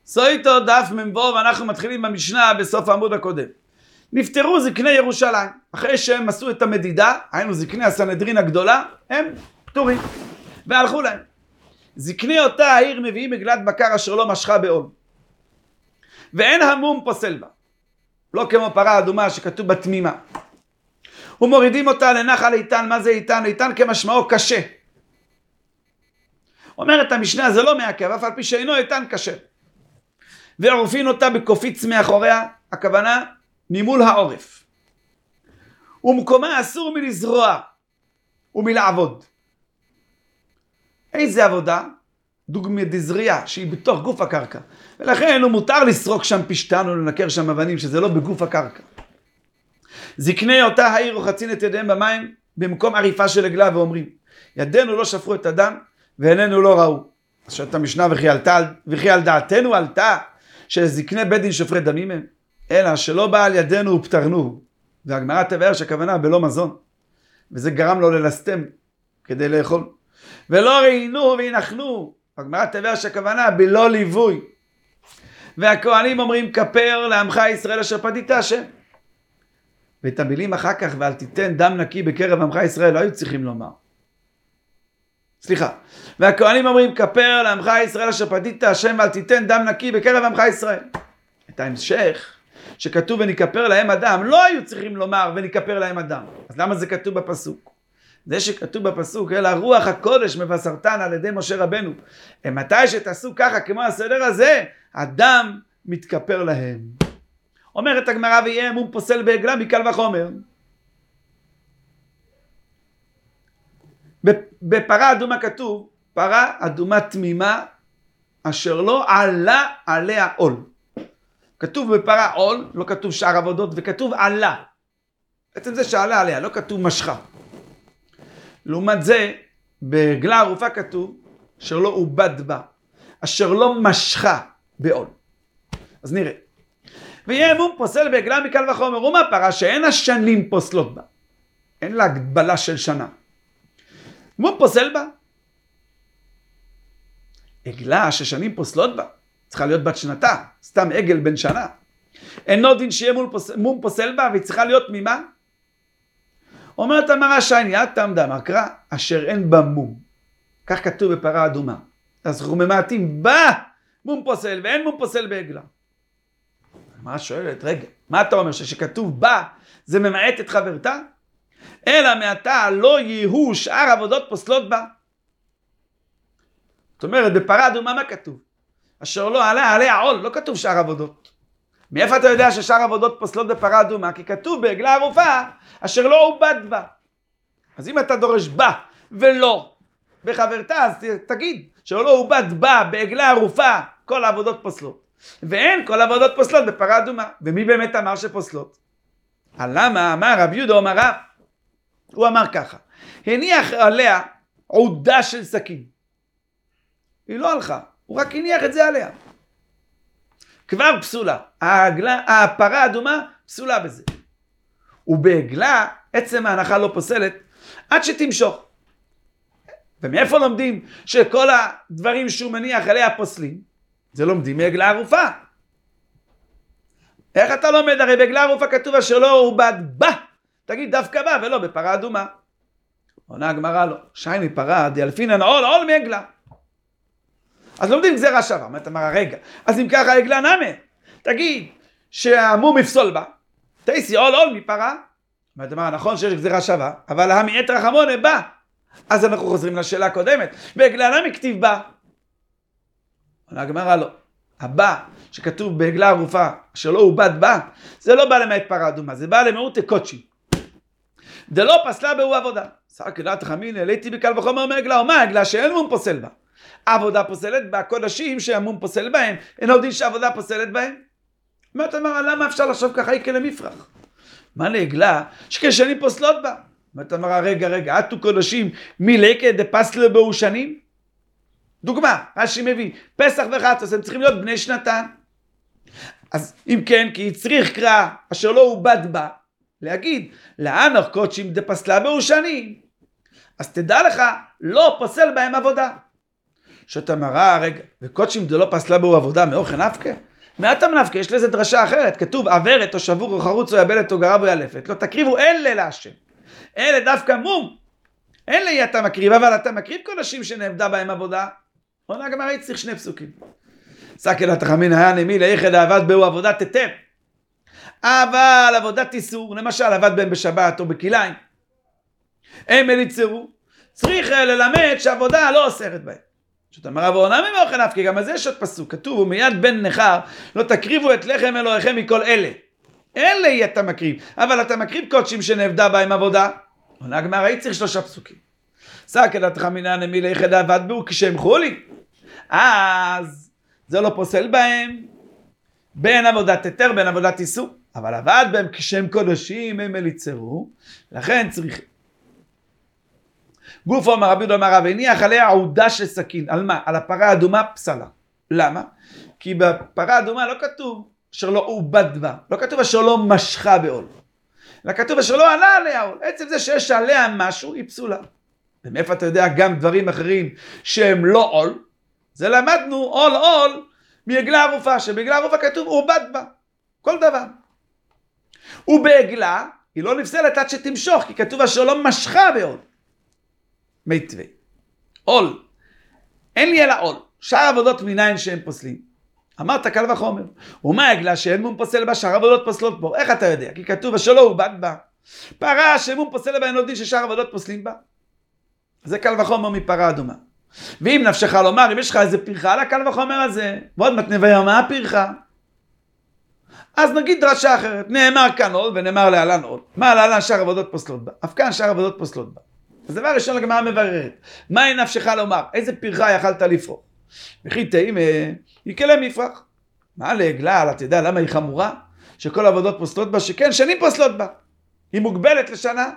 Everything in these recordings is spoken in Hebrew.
סויטו דף ממבוא, ואנחנו מתחילים במשנה בסוף העמוד הקודם. נפטרו זקני ירושלים, אחרי שהם עשו את המדידה, היינו זקני הסנהדרין הגדולה, הם פטורים, והלכו להם. זקני אותה העיר מביאים מגלת בקר אשר לא משכה בעול, ואין המום פוסל בה, לא כמו פרה אדומה שכתוב בתמימה. ומורידים אותה לנחל איתן. מה זה איתן? איתן כמשמעו קשה. אומרת המשנה, זה לא מעכב, אף על פי שאינו איתן קשה. ועורפין אותה בקופיץ מאחוריה, הכוונה ממול העורף. ומקומה אסור מלזרוע ומלעבוד. איזה עבודה? דוגמא דזריעה, שהיא בתוך גוף הקרקע. ולכן הוא מותר לסרוק שם פשטן ולנקר שם אבנים, שזה לא בגוף הקרקע. זקני אותה העיר רוחצין את ידיהם במים במקום עריפה של עגלה ואומרים, ידינו לא שפכו את הדם ועינינו לא ראו. אז שאת המשנה וכי על דעתנו עלתה שזקני בית דין שופרי דמים הם, אלא שלא בא על ידינו ופטרנו. והגמרא תבאר שהכוונה בלא מזון, וזה גרם לו ללסתם כדי לאכול. ולא ראינו והנחנו, הגמרא תבאר שהכוונה בלא ליווי. והכהנים אומרים כפר לעמך ישראל אשר פדית השם. ואת המילים אחר כך ואל תיתן דם נקי בקרב עמך ישראל לא היו צריכים לומר. סליחה. והכהנים אומרים כפר לעמך ישראל אשר פדית השם ואל תיתן דם נקי בקרב עמך ישראל. את ההמשך שכתוב ונכפר להם אדם לא היו צריכים לומר ונכפר להם אדם. אז למה זה כתוב בפסוק? זה שכתוב בפסוק אלא רוח הקודש מבשרתן על ידי משה רבנו. מתי שתעשו ככה כמו הסדר הזה אדם מתכפר להם. אומרת הגמרא ויהיה מום פוסל בעגלה מקל וחומר. בפרה אדומה כתוב פרה אדומה תמימה אשר לא עלה עליה עול. כתוב בפרה עול, לא כתוב שאר עבודות, וכתוב עלה. בעצם זה שעלה עליה, לא כתוב משכה. לעומת זה בעגלה ערופה כתוב אשר לא עובד בה, אשר לא משכה בעול. אז נראה. ויהיה מום פוסל בעגלה מקל וחומר. ומה פרה שאין השנים פוסלות בה, אין לה הגבלה של שנה. מום פוסל בה. עגלה ששנים פוסלות בה צריכה להיות בת שנתה, סתם עגל בן שנה. אינו דין שיהיה מום פוסל בה והיא צריכה להיות תמימה. אומרת המרא שייני אטם דאמר קרא אשר אין בה מום. כך כתוב בפרה אדומה. אז אנחנו ממעטים בה מום פוסל ואין מום פוסל בעגלה. מה שואלת? רגע, מה אתה אומר? שכתוב בה זה ממעט את חברתה? אלא מעתה לא יהיו שאר עבודות פוסלות בה. זאת אומרת, בפרה אדומה מה כתוב? אשר לא עלה עליה עול, לא כתוב שאר עבודות. מאיפה אתה יודע ששאר עבודות פוסלות בפרה אדומה? כי כתוב בעגלה ערופה אשר לא עובד בה. אז אם אתה דורש בה ולא בחברתה, אז תגיד שלא עובד בה בעגלה ערופה כל העבודות פוסלות. ואין כל עבודות פוסלות בפרה אדומה. ומי באמת אמר שפוסלות? למה אמר רב יהודה אמר רב? הוא אמר ככה, הניח עליה עודה של סכין. היא לא הלכה, הוא רק הניח את זה עליה. כבר פסולה. הפרה אדומה פסולה בזה. ובעגלה עצם ההנחה לא פוסלת עד שתמשוך. ומאיפה לומדים שכל הדברים שהוא מניח עליה פוסלים? זה לומדים מעגלה ערופה. איך אתה לומד? הרי בעגלה ערופה כתוב אשר לא עובד בה. תגיד דווקא בה ולא בפרה אדומה. עונה הגמרא לו, שייני פרה דיאלפינן עול מעגלה. אז לומדים גזירה שווה. אומרת אמרה רגע, אז אם ככה עגלה נמה, תגיד שהמום יפסול בה, תעשי עול מפרה. אומרת אמרה נכון שיש גזירה שווה, אבל המעט רחמונה בה. אז אנחנו חוזרים לשאלה הקודמת, בעגלה נמה כתיב בה. עונה הגמרא לא, הבא שכתוב בעגלה ערופה אשר לא עובד בה, זה לא בא למעט פרה אדומה, זה בא למעוט קודשי. דלא פסלה בהו עבודה. סעק דעת חמין, העליתי בקל וחומר מעגלה, ומה העגלה שאין מום פוסל בה? העבודה פוסלת בה, קודשים שהמום פוסל בהם, אין עוד דין שהעבודה פוסלת בהם? אומרת אמרה, למה אפשר לחשוב ככה איקה למפרח? מה לעגלה שכשנים פוסלות בה? אומרת אמרה, רגע, עטו קודשים מלקה דפסלה בהו שנים? דוגמה, רש"י מביא, פסח וחצות, הם צריכים להיות בני שנתן. אז אם כן, כי צריך קרא אשר לא עובד בה, להגיד, לאנך קודשים דפסלה בהו שנים, אז תדע לך, לא פוסל בהם עבודה. שאתה מראה, רגע, וקודשים דלא פסלה בו עבודה מאוכל נפקה? מה אתה מנפקה? יש לזה דרשה אחרת, כתוב עברת או שבור או חרוץ או יבלת או גרב או ילפת, לא תקריבו אלה להשם, אלה דווקא מום, אלה אתה מקריב, אבל אתה מקריב קודשים שנאבדה בהם עבודה. עונה הגמרא צריך שני פסוקים. סקל התחמין היה נמי ליחד עבד בו עבודת היתר, אבל עבודת איסור, למשל עבד בהם בשבת או בכליים, הם אליצרו, צריך ללמד שעבודה לא אוסרת בהם. שאתה אומר, ועונה ממאוכל נפקה, גם על זה יש עוד פסוק, כתוב, ומיד בן נכר, לא תקריבו את לחם אלוהיכם מכל אלה. אלה אתה מקריב, אבל אתה מקריב קודשים שנאבדה בהם עבודה. עונה הגמרא צריך 3 פסוקים. סקל התחמינא נמי ליחד עבד בו כשהם חולי. אז זה לא פוסל בהם, בין עבודת היתר, בין עבודת איסור. אבל עבד בהם כשהם קודשים, הם אליצרו, לכן צריכים. גוף אומר רבי יהודה אמר רב, הניח עליה עודה של סכין. על מה? על הפרה האדומה פסלה. למה? כי בפרה האדומה לא כתוב אשר לא עובד בה, לא כתוב אשר לא משכה בעול, אלא כתוב אשר לא עלה עליה עול. עצם זה שיש עליה משהו היא פסולה. ומאיפה אתה יודע גם דברים אחרים שהם לא עול? זה למדנו עול מעגלה ערופה, שבעגלה ערופה כתוב עובד בה, כל דבר. ובעגלה היא לא נפסלת עד שתמשוך, כי כתוב אשר לא משכה בעול. מיטבי. עול. אין לי אלא עול. שאר עבודות מניין שהם פוסלים. אמרת קל וחומר. ומה עגלה שאין מום פוסל בה, שאר עבודות פוסלות בו? איך אתה יודע? כי כתוב אשר לא עובד בה. פרה שמום פוסל בה, אין יודעים ששאר עבודות פוסלים בה. זה קל וחומר מפרה אדומה. ואם נפשך לומר, אם יש לך איזה פרחה על הקל וחומר הזה, ועוד מתנבא מה הפרחה? אז נגיד דרשה אחרת. נאמר כאן עול ונאמר להלן עול. מה להלן שאר עבודות פוסלות בה? אף כאן שאר עבודות פוסלות בה. אז דבר ראשון לגמרא מבררת, מהי נפשך לומר? איזה פרחה יכלת לפרוח? וכי תהי יקלה מפרח. מה לעגלה, אתה יודע למה היא חמורה? שכל העבודות פוסלות בה, שכן שנים פוסלות בה. היא מוגבלת לשנה.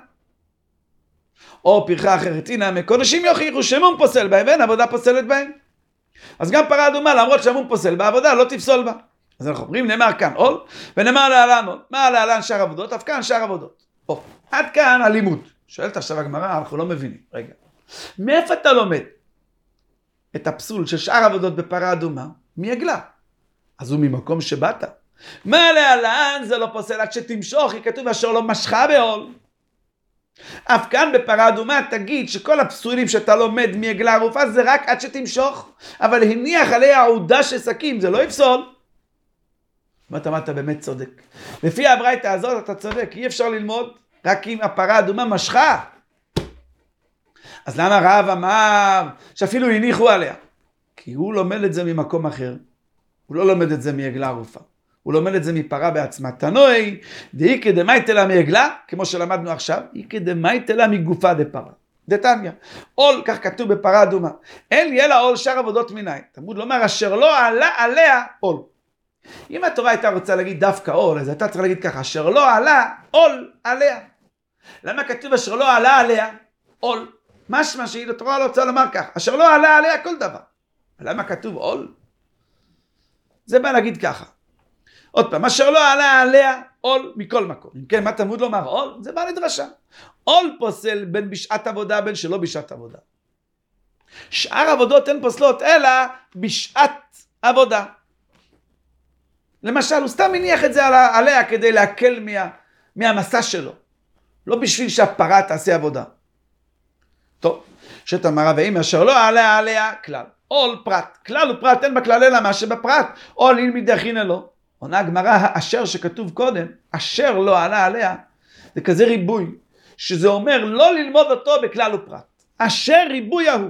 או פרחה אחרת, הנה מקודשים יוכיחו שמום פוסל בהם, ואין עבודה פוסלת בהם. אז גם פרה אדומה, למרות שמום פוסל בה, עבודה לא תפסול בה. אז אנחנו אומרים, נאמר כאן עול, ונאמר להלן עול. מה להלן שאר עבודות? אף כאן שאר עבודות. עד כאן הלימוד. שואלת עכשיו הגמרא, אנחנו לא מבינים. רגע, מאיפה אתה לומד את הפסול של שאר עבודות בפרה אדומה? מעגלה. אז הוא ממקום שבאת. מה להלן זה לא פוסל עד שתמשוך, כי כתוב אשר לא משכה בעול. אף כאן בפרה אדומה תגיד שכל הפסולים שאתה לומד מעגלה ערופה זה רק עד שתמשוך, אבל הניח עליה עודה של סכין, זה לא יפסול. אתה באמת צודק. לפי הברייתא הזאת אתה צודק, אי אפשר ללמוד רק אם הפרה אדומה משכה. אז למה רב אמר שאפילו הניחו עליה? כי הוא לומד את זה ממקום אחר. הוא לא לומד את זה מעגלה ערופה. הוא לומד את זה מפרה בעצמה. תנוי, דאי כדמייתלה מעגלה, כמו שלמדנו עכשיו, אי כדמייתלה מגופה דפרה. דתניא. עול, כך כתוב בפרה אדומה. אין לי אלא עול שאר עבודות מניין. תלמוד לומר אשר לא עלה עליה עול. אם התורה הייתה רוצה להגיד דווקא עול, אז הייתה צריכה להגיד ככה, אשר לא עלה עול עליה. למה כתוב אשר לא עלה עליה עול? משמע שהיא התורה לא רוצה לומר כך, אשר לא עלה עליה כל דבר. למה כתוב עול? זה בא להגיד ככה. עוד פעם, אשר לא עלה עליה עול מכל מקום. אם כן, מה תלמוד לומר עול? זה בא לדרשה. עול פוסל בין בשעת עבודה בין שלא בשעת עבודה. שאר עבודות הן פוסלות אלא בשעת עבודה. למשל, הוא סתם מניח את זה עליה כדי להקל מהמסע שלו. לא בשביל שהפרה תעשה עבודה. טוב, שתמרה ואם אשר לא עליה עליה כלל. עול פרט. כלל ופרט אין בכלל אלא מה שבפרט. עול אילמי דאכינן לו. עונה הגמרא, האשר שכתוב קודם, אשר לא עלה עליה, זה כזה ריבוי, שזה אומר לא ללמוד אותו בכלל ופרט. אשר ריבוי ההוא.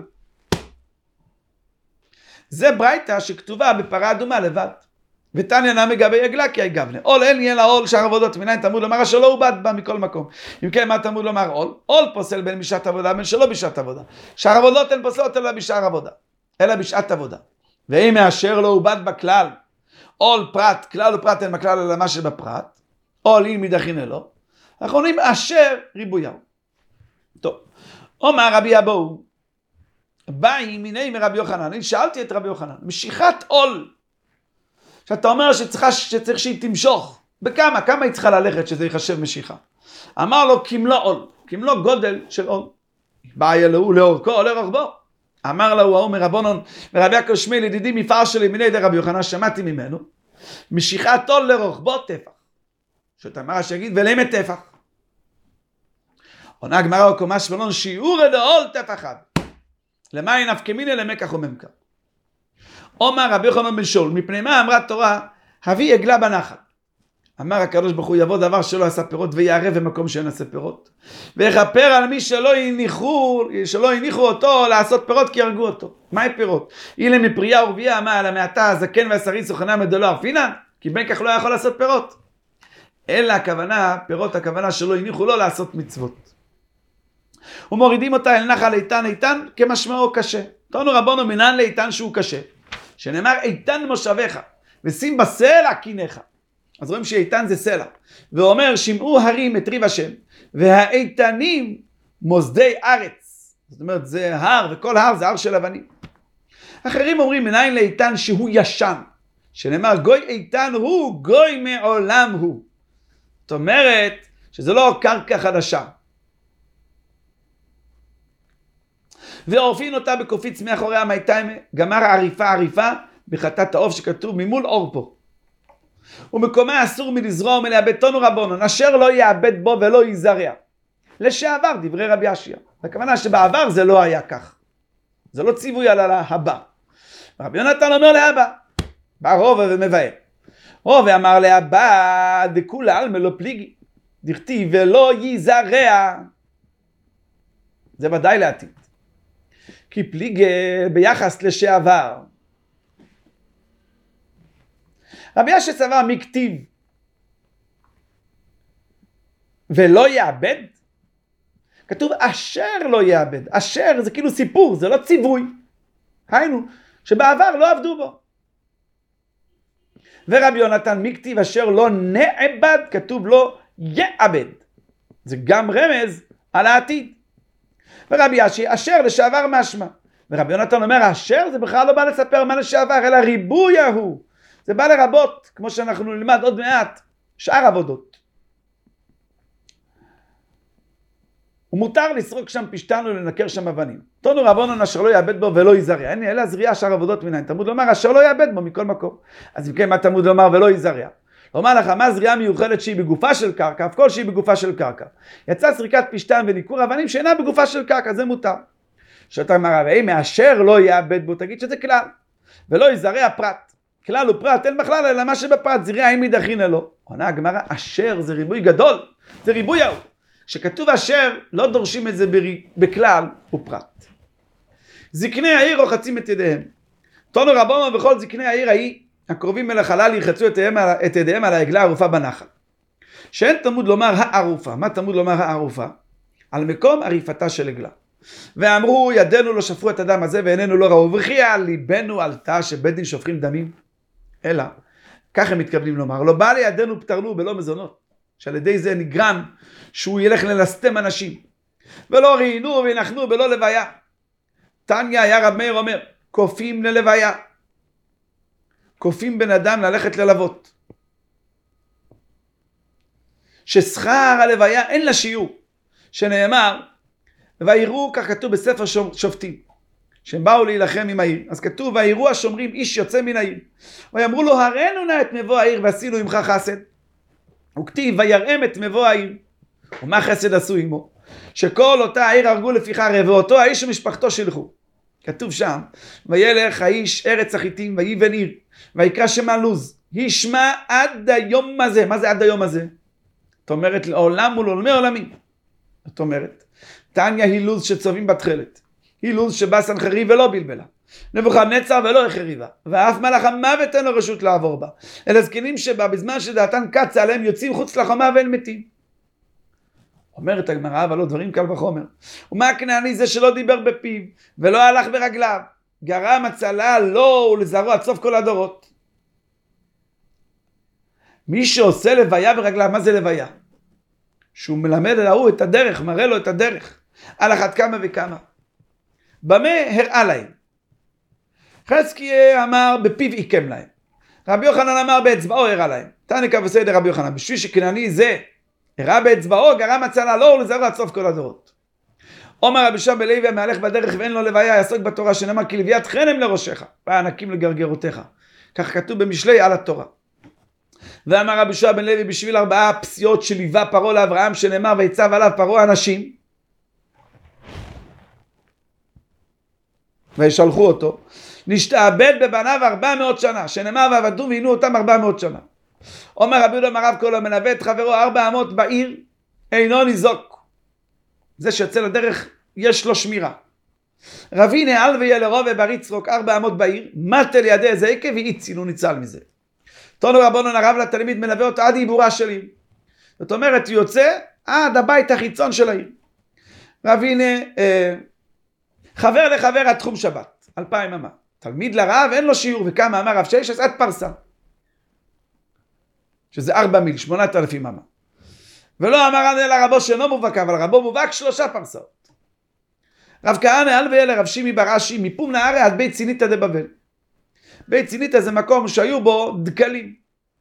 זה ברייתא שכתובה בפרה אדומה לבד. ותניא נמי גבי עגלה כי גבנה. עול אין לי אלא עול שאר עבודות מניין תלמוד לומר אשר לא עובד בה מכל מקום. אם כן מה תלמוד לומר עול? עול פוסל בין בשעת עבודה בין שלא בשעת עבודה. שאר עבודות הן פוסלות אלא בשאר עבודה. אלא בשעת עבודה. ואם מאשר לא עובד בכלל, עול פרט, כלל ופרט אין בכלל אלא מה שבפרט, עול אילמי דאכינן לו, אנחנו אומרים אשר ריבויהו. טוב, אומר רבי אבאו, באי מיני מרבי יוחנן, אני שאלתי את רבי יוחנן, משיכת עול, שאתה אומר שצריך שהיא תמשוך, בכמה? כמה היא צריכה ללכת שזה ייחשב משיכה? אמר לו כמלוא עול, כמלוא גודל של עול. באי אלוהו לאורכו או לרוחבו. אמר לו ההוא מרבונון, ורבי יעקב שמיאל ידידי מפער שלי מיני די רבי יוחנן, שמעתי ממנו, משיכת עול לרוחבו טפח. שתאמר שיגיד ולמת טפח. עונה הגמרא וקומה שמלון שיעור דעול טפח אחד. למה נפקא מינה למקח וממכר. אומר רבי יוחנן בן שאול, מפני מה אמרה תורה, הביא עגלה בנחל. אמר הקדוש ברוך הוא יבוא דבר שלא עשה פירות ויערב במקום שאין עשה פירות. ויכפר על מי שלא הניחו אותו לעשות פירות כי ירגו אותו. מהי פירות? אילה מפריה ורבייה, מה על המעטה הזקן והסריס וכנה מדולו ערפינן? כי בין כך לא יכול לעשות פירות. אלא הכוונה, פירות הכוונה שלא הניחו לו לעשות מצוות. ומורידים אותה אל נחל איתן, איתן כמשמעו קשה. תונו רבונו מנן לאיתן שהוא קשה. שנאמר איתן מושבך ושים בסלע קיניך. אז רואים שאיתן זה סלע. ואומר שמעו הרים את ריב השם והאיתנים מוסדי ארץ. זאת אומרת זה הר, וכל הר זה הר של אבנים. אחרים אומרים מנין לאיתן שהוא ישן. שנאמר גוי איתן הוא, גוי מעולם הוא. זאת אומרת שזה לא קרקע חדשה. ועורפין אותה בקופיץ מאחורי המייטיים, גמר עריפה בחטאת העוף שכתוב ממול אור פה. ומקומה אסור מלזרוע ומלאבד. תונו רבונן, אשר לא יאבד בו ולא יזרע. לשעבר דברי רבי אשיה. הכוונה שבעבר זה לא היה כך. זה לא ציווי על הבא. רבי יונתן אומר להבא, בא רובה ומבאר. רובה אמר להבא, דכולה עלמא לא פליגי. דכתיב ולא יזרע. זה ודאי לעתיד. כי פליג ביחס לשעבר. רבי אשיה סבר מכתיב ולא יאבד. כתוב אשר לא יאבד. אשר זה כאילו סיפור, זה לא ציווי. היינו, שבעבר לא עבדו בו. ורבי יונתן מכתיב אשר לא נאבד, כתוב לא יאבד. זה גם רמז על העתיד. ורבי אשיה אשר לשעבר משמע. ורבי יונתן אומר אשר זה בכלל לא בא לספר מה לשעבר, אלא ריבוי ההוא. זה בא לרבות, כמו שאנחנו נלמד עוד מעט, שאר עבודות. ומותר לסרוק שם פשטן ולנקר שם אבנים. תונו רבונן אשר לא יאבד בו ולא יזרע. אין אלא זריעה שאר עבודות מנין. תלמוד לומר אשר לא יאבד בו מכל מקום. אז אם כן מה תלמוד לומר ולא יזרע? לומר לך מה זריעה מיוחדת שהיא בגופה של קרקע, אף כל שהיא בגופה של קרקע. יצא סריקת פשטן וניקור אבנים שאינה בגופה של קרקע, זה מותר. שאתה אמר, ואם מאשר לא יאבד בו, תגיד שזה כלל. ולא יזרע פרט. כלל הוא פרט, אין בכלל אלא מה שבפרט, זריעה אם ידחין אלו. עונה הגמרא, אשר זה ריבוי גדול, זה ריבוי ההוא. כשכתוב אשר, לא דורשים את זה בכלל, הוא פרט. זקני העיר רוחצים את ידיהם. תונו רבונן וכל זקני העיר ההיא, הקרובים אל החלל ירחצו את ידיהם על העגלה הערופה בנחל. שאין תלמוד לומר הערופה. מה תלמוד לומר הערופה? על מקום עריפתה של עגלה. ואמרו ידינו לא שפרו את הדם הזה ועינינו לא ראו וכי על ליבנו עלתה שבית דין שופכים דמים. אלא, כך הם מתכוונים לומר, לא בא לידינו פטרנו בלא מזונות. שעל ידי זה נגרם שהוא ילך ללסתם אנשים. ולא ראינו ונחנו בלא לוויה. תניא היה רב מאיר אומר, כופים ללוויה. כופים בן אדם ללכת ללוות. ששכר הלוויה אין לה שיעור. שנאמר, ויראו, כך כתוב בספר שופטים, שהם באו להילחם עם העיר. אז כתוב, ויראו השומרים איש יוצא מן העיר. ויאמרו לו, הראינו נא את מבוא העיר ועשינו עמך חסד. וכתיב, ויראם את מבוא העיר. ומה חסד עשו עמו? שכל אותה העיר הרגו לפי חרב, ואותו האיש ומשפחתו שלחו. כתוב שם, וילך האיש ארץ החיתים, ויבן עיר, ויקרא שמה לוז, ישמע עד היום הזה. מה זה עד היום הזה? זאת אומרת, לעולם ולעולמי עולמים. זאת אומרת, תניא היא לוז שצובעים בתחילת. היא לוז שבא סנחריב ולא בלבלה. נבוכדנצר ולא החריבה. ואף מלאך המוות אין לו רשות לעבור בה. אלה זקנים שבה בזמן שדעתן קצה עליהם יוצאים חוץ לחומה ואין מתים. אומרת הגמרא, אבל לא דברים קל וחומר. ומה הכנעני זה שלא דיבר בפיו ולא הלך ברגליו? גרם הצלה לו ולזרוע עד סוף כל הדורות. מי שעושה לוויה ברגליו, מה זה לוויה? שהוא מלמד על ההוא את הדרך, מראה לו את הדרך. על אחת כמה וכמה. במה הראה להם? חזקיה אמר בפיו עיקם להם. רבי יוחנן אמר באצבעו הראה להם. תניא בסדר רבי יוחנן. בשביל שכנעני זה הראה באצבעו, גרם הצלה לו ולזרוע עד סוף כל הדורות. אומר רבי יהושע בן לוי המהלך בדרך ואין לו לוויה יעסוק בתורה שנאמר כי לוויית חנם לראשך וענקים לגרגרותיך. כך כתוב במשלי על התורה. ואמר רבי יהושע בן לוי בשביל 4 פסיעות שליווה פרעה לאברהם שנאמר ויצב עליו פרעה אנשים וישלחו אותו נשתעבד בבניו 400 שנה שנאמר ועבדו ועינו אותם 400 שנה. אומר רבי יהודה מרב כל המלווה את חברו 400 בעיר אינו ניזוק. זה שיוצא לדרך יש לו שמירה. רבי נעל ויהיה לרוב ובריץ רוק 400 בעיר מטה לידי איזה עקב ואיציל הוא ניצל מזה. תונו רבונן הרב לתלמיד מלווה אותו עד עיבורה של עיר. זאת אומרת הוא יוצא עד הבית החיצון של העיר. רבי חבר לחבר עד תחום שבת 2000 אמה. תלמיד לרב אין לו שיעור וכמה אמר רב ששת עד פרסה שזה 4 מיל 8,000 אמה. ולא אמר אלא רבו שאינו מובהק אבל רבו מובהק 3 פרסאות. רב כהנא הלווה לרב שימי בר אשי מפום נהרי עד בית ציניתא דבבל. בית ציניתא זה מקום שהיו בו דקלים.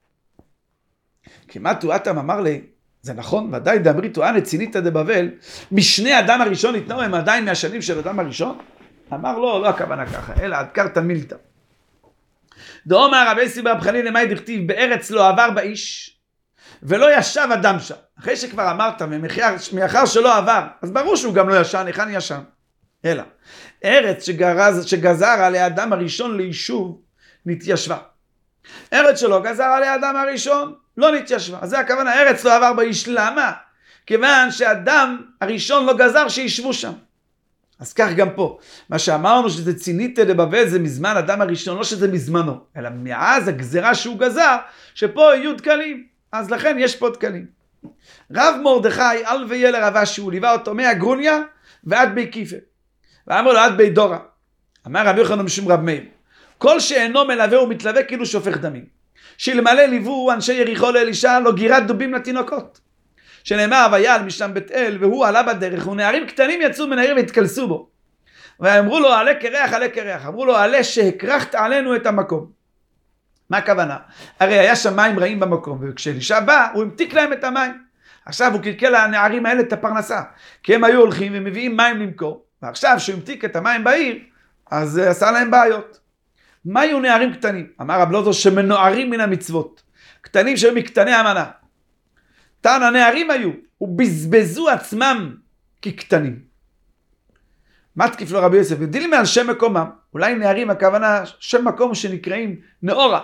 כמעט תואתם אמר לי זה נכון ודאי דאמרי תואנה ציניתא דבבל משני אדם הראשון ניתנו הם עדיין מהשנים של אדם הראשון. אמר לא הכוונה ככה אלא עד קרתא מילתא. דאמר רבי יוסי בר חנינא למאי דכתיב בארץ לא עבר באיש ולא ישב אדם שם. אחרי שכבר אמרת מאחר שלא עבר אז ברור שהוא גם לא ישן. היכן ישן? אלא ארץ שגזר עליה אדם הראשון ליישוב נתיישבה. ארץ שלא גזר עליה אדם הראשון לא נתיישבה. אז זה הכוונה ארץ לא עבר באיש. למה? כיוון שאדם הראשון לא גזר שישבו שם. אז כך גם פה. מה שאמרנו שזה ציניתא דבבל זה מזמן אדם הראשון לא שזה מזמנו אלא מאז הגזרה שהוא גזר שפה יהיו דקלים. אז לכן יש פה דקלים. רב מרדכי הלווה לרב אשי הוא ליווה אותו מהגרוניה ועד בי כיפה. ואמר לו עד בי דורה. אמר רבי יוחנן משום רב מאיר כל שאינו מלווה ומתלווה כאילו שופך דמים. שאלמלא ליוו אנשי יריחו לאלישע לא גירת דובים לתינוקות. שנאמר ויעל משם בית אל והוא עלה בדרך ונערים קטנים יצאו מן העיר והתקלסו בו. ואמרו לו עלה קרח עלה קרח. אמרו לו עלה שהקרחת עלינו את המקום. מה הכוונה? הרי היה שם מים רעים במקום וכשאלישע בא הוא המתיק להם את המים. עכשיו הוא קלקל לנערים האלה את הפרנסה כי הם היו הולכים ומביאים מים למכור ועכשיו שהוא המתיק את המים בעיר אז עשה להם בעיות. מה היו נערים קטנים? אמר רב לוזו שמנוערים מן המצוות קטנים שהיו מקטני המנה. טען הנערים היו ובזבזו עצמם כקטנים. מה תקיף לו רבי יוסף? ודילמה על שם מקומם. אולי נערים הכוונה שם מקום שנקראים נאורה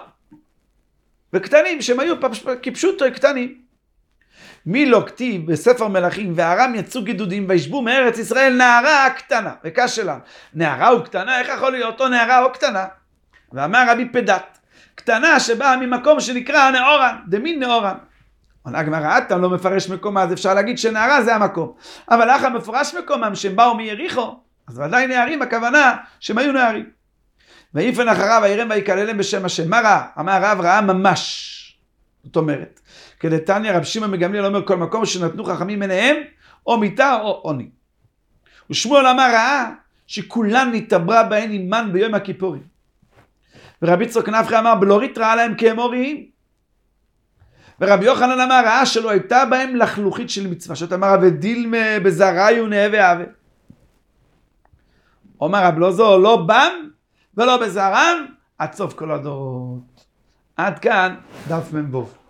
וקטנים שהם היו כפשוטו קטנים. מי לא כתיב בספר מלכים וארם יצאו גידודים וישבו מארץ ישראל נערה קטנה. וקשלה נערה או קטנה איך יכול להיות או נערה או קטנה? ואמר רבי פדת קטנה שבאה ממקום שנקרא נאורן דמין נאורן. עונה הגמרא אתה לא מפרש מקומה אז אפשר להגיד שנערה זה המקום אבל אחר מפורש מקומם שהם באו מיריחו אז ודאי נערים הכוונה שהם היו נערים. ויפן אחריו וירם ויקללם בשם השם. מה ראה? אמר רב ראה ממש. זאת אומרת כדתניא רב שמעון בן גמליאל אומר כל מקום שנתנו חכמים מניהם או מיתה או עוני. ושמואל אמר ראה שכולן נתעברה בהן עימן ביום הכיפורים. ורבי יצחק נפחא אמר בלורית ראה להם כאמוריים. ורבי יוחנן אמר ראה שלא הייתה בהם לחלוכית של מצווה. זאת אמר ודילמה בזרעי ונהווה אבה. אומר רב לוזו לא בם ולא בזרעם עד סוף כל הדורות. עד כאן דף מ"ו.